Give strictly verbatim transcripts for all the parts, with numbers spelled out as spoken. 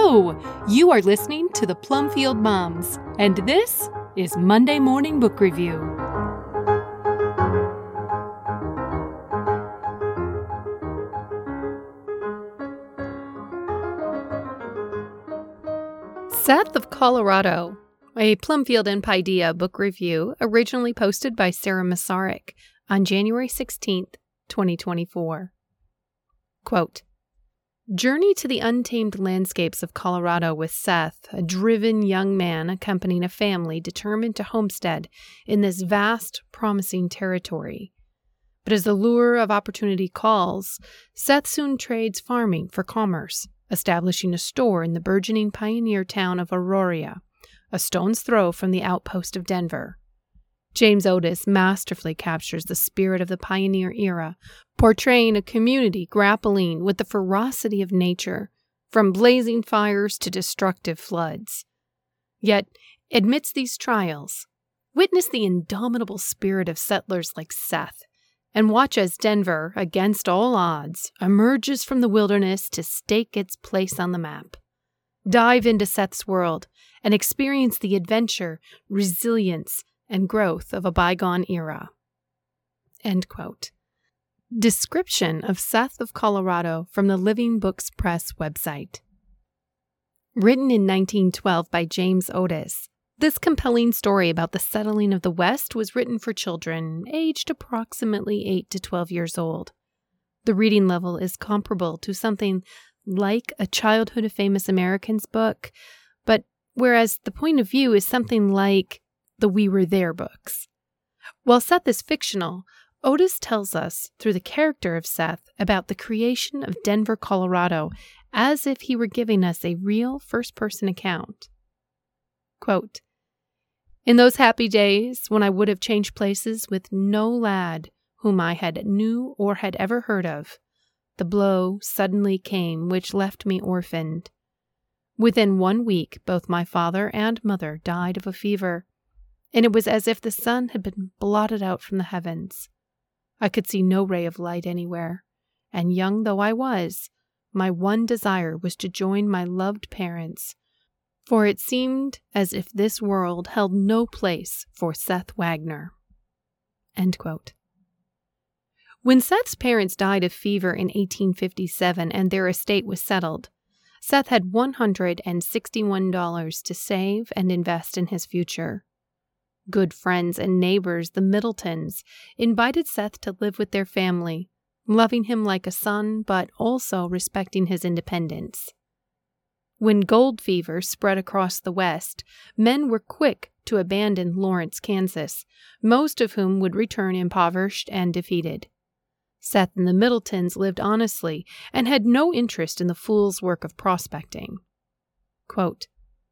Hello! You are listening to the Plumfield Moms, and this is Monday Morning Book Review. Seth of Colorado, a Plumfield and Paideia book review originally posted by Sarah Masaryk on January sixteenth, twenty twenty-four. Quote, Journey to the untamed landscapes of Colorado with Seth, a driven young man accompanying a family determined to homestead in this vast, promising territory. But as the lure of opportunity calls, Seth soon trades farming for commerce, establishing a store in the burgeoning pioneer town of Auraria, a stone's throw from the outpost of Denver. James Otis masterfully captures the spirit of the pioneer era, portraying a community grappling with the ferocity of nature, from blazing fires to destructive floods. Yet, amidst these trials, witness the indomitable spirit of settlers like Seth, and watch as Denver, against all odds, emerges from the wilderness to stake its place on the map. Dive into Seth's world and experience the adventure, resilience, and growth of a bygone era. End quote. Description of Seth of Colorado from the Living Books Press website. Written in nineteen twelve by James Otis, this compelling story about the settling of the West was written for children aged approximately eight to twelve years old. The reading level is comparable to something like a Childhood of Famous Americans book, but whereas the point of view is something like the We Were There books. While Seth is fictional, Otis tells us, through the character of Seth, about the creation of Denver, Colorado, as if he were giving us a real first-person account. Quote, In those happy days when I would have changed places with no lad whom I had knew or had ever heard of, the blow suddenly came which left me orphaned. Within one week, both my father and mother died of a fever, and it was as if the sun had been blotted out from the heavens. I could see no ray of light anywhere, and young though I was, my one desire was to join my loved parents, for it seemed as if this world held no place for Seth Wagner. End quote. When Seth's parents died of fever in eighteen fifty-seven and their estate was settled, Seth had one hundred sixty-one dollars to save and invest in his future. Good friends and neighbors, the Middletons, invited Seth to live with their family, loving him like a son, but also respecting his independence. When gold fever spread across the West, men were quick to abandon Lawrence, Kansas, most of whom would return impoverished and defeated. Seth and the Middletons lived honestly and had no interest in the fool's work of prospecting. Quote,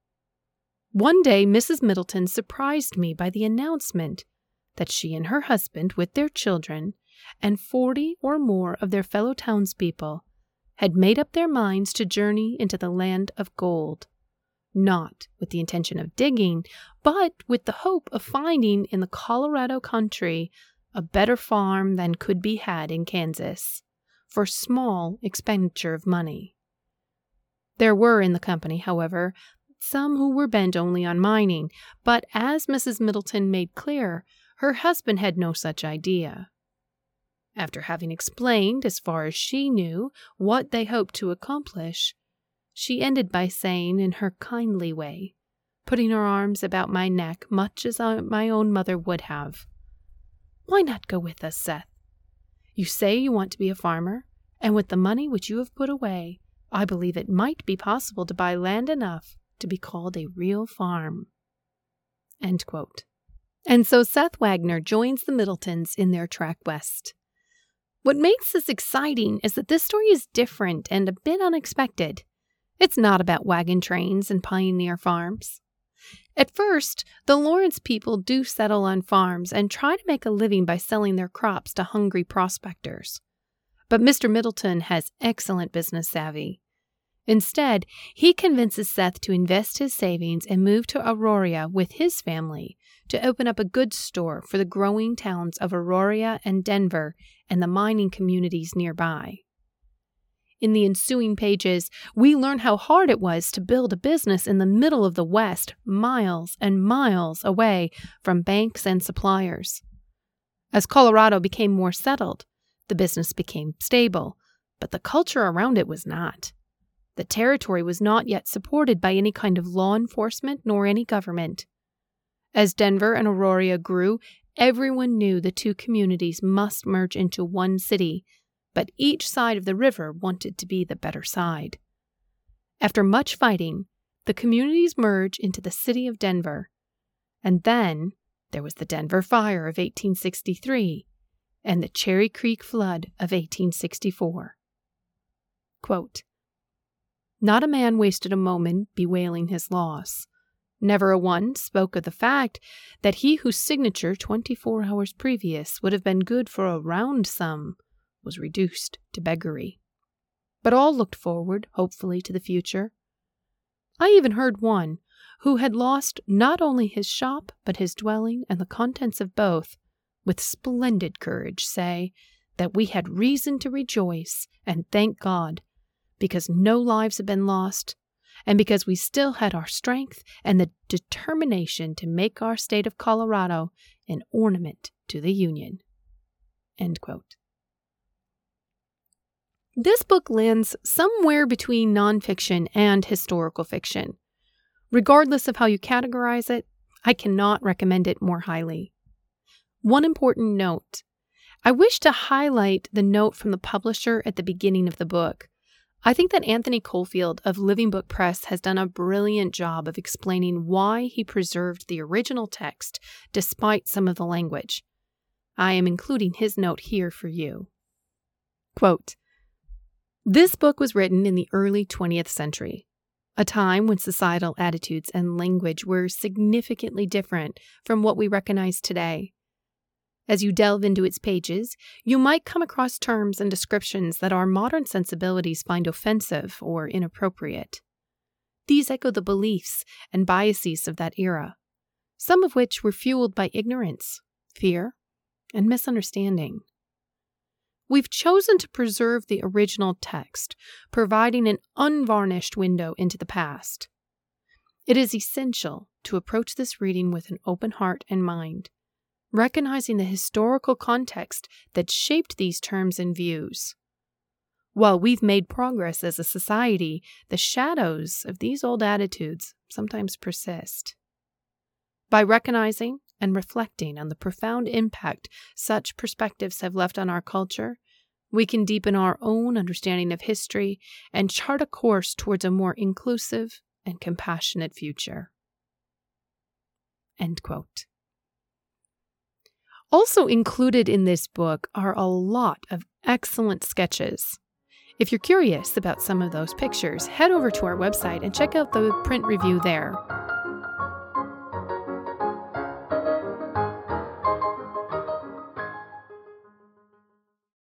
One day Missus Middleton surprised me by the announcement that she and her husband, with their children, and forty or more of their fellow townspeople, had made up their minds to journey into the land of gold, not with the intention of digging, but with the hope of finding in the Colorado country a better farm than could be had in Kansas, for small expenditure of money. There were in the company, however, some who were bent only on mining, but as Missus Middleton made clear, her husband had no such idea. After having explained, as far as she knew, what they hoped to accomplish, she ended by saying in her kindly way, putting her arms about my neck much as I, my own mother would have, Why not go with us, Seth? You say you want to be a farmer, and with the money which you have put away, I believe it might be possible to buy land enough to be called a real farm. End quote. And so Seth Wagner joins the Middletons in their trek west. What makes this exciting is that this story is different and a bit unexpected. It's not about wagon trains and pioneer farms. At first, the Lawrence people do settle on farms and try to make a living by selling their crops to hungry prospectors. But Mister Middleton has excellent business savvy. Instead, he convinces Seth to invest his savings and move to Auraria with his family to open up a goods store for the growing towns of Auraria and Denver and the mining communities nearby. In the ensuing pages, we learn how hard it was to build a business in the middle of the West, miles and miles away from banks and suppliers. As Colorado became more settled, the business became stable, but the culture around it was not. The territory was not yet supported by any kind of law enforcement nor any government. As Denver and Aurora grew, everyone knew the two communities must merge into one city, but each side of the river wanted to be the better side. After much fighting, the communities merged into the city of Denver, and then there was the Denver Fire of eighteen sixty-three and the Cherry Creek Flood of eighteen sixty-four. Quote, "Not a man wasted a moment bewailing his loss. Never a one spoke of the fact that he whose signature twenty-four hours previous would have been good for a round sum was reduced to beggary. But all looked forward, hopefully, to the future. I even heard one, who had lost not only his shop, but his dwelling and the contents of both, with splendid courage say that we had reason to rejoice and thank God, because no lives had been lost, and because we still had our strength and the determination to make our state of Colorado an ornament to the Union." End quote. This book lands somewhere between nonfiction and historical fiction. Regardless of how you categorize it, I cannot recommend it more highly. One important note. I wish to highlight the note from the publisher at the beginning of the book. I think that Anthony Coalfield of Living Book Press has done a brilliant job of explaining why he preserved the original text despite some of the language. I am including his note here for you. Quote, "This book was written in the early twentieth century, a time when societal attitudes and language were significantly different from what we recognize today. As you delve into its pages, you might come across terms and descriptions that our modern sensibilities find offensive or inappropriate. These echo the beliefs and biases of that era, some of which were fueled by ignorance, fear, and misunderstanding. We've chosen to preserve the original text, providing an unvarnished window into the past. It is essential to approach this reading with an open heart and mind, recognizing the historical context that shaped these terms and views. While we've made progress as a society, the shadows of these old attitudes sometimes persist. By recognizing and reflecting on the profound impact such perspectives have left on our culture, we can deepen our own understanding of history and chart a course towards a more inclusive and compassionate future." End quote. Also included in this book are a lot of excellent sketches. If you're curious about some of those pictures, head over to our website and check out the print review there.